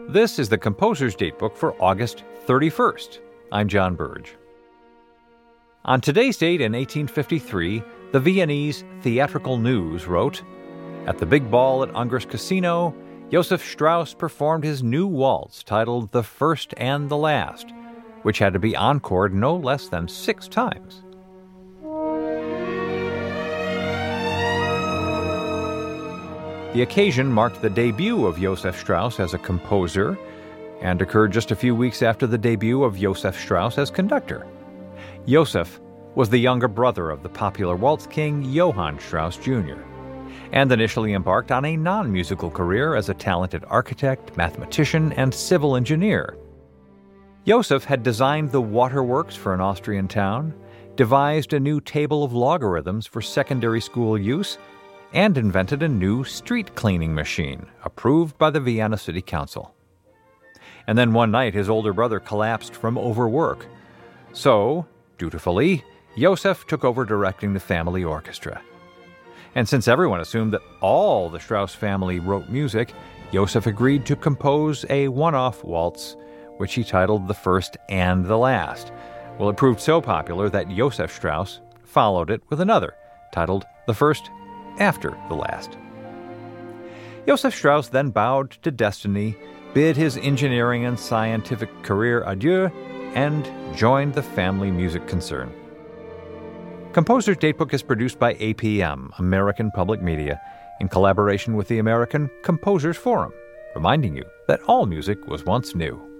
This is the Composer's Datebook for August 31st. I'm John Burge. On today's date in 1853, the Viennese Theatrical News wrote, "At the big ball at Ungar's Casino, Joseph Strauss performed his new waltz titled The First and the Last, which had to be encored no less than 6 times. The occasion marked the debut of Joseph Strauss as a composer and occurred just a few weeks after the debut of Joseph Strauss as conductor. Joseph was the younger brother of the popular waltz king Johann Strauss Jr. and initially embarked on a non-musical career as a talented architect, mathematician, and civil engineer. Joseph had designed the waterworks for an Austrian town, devised a new table of logarithms for secondary school use, and invented a new street cleaning machine, approved by the Vienna City Council. And then one night his older brother collapsed from overwork. So, dutifully, Joseph took over directing the family orchestra. And since everyone assumed that all the Strauss family wrote music, Joseph agreed to compose a one-off waltz, which he titled The First and the Last. Well, it proved so popular that Joseph Strauss followed it with another, titled The First After the Last. Joseph Strauss then bowed to destiny, bid his engineering and scientific career adieu, and joined the family music concern. Composer's Datebook is produced by APM, American Public Media, in collaboration with the American Composers Forum, reminding you that all music was once new.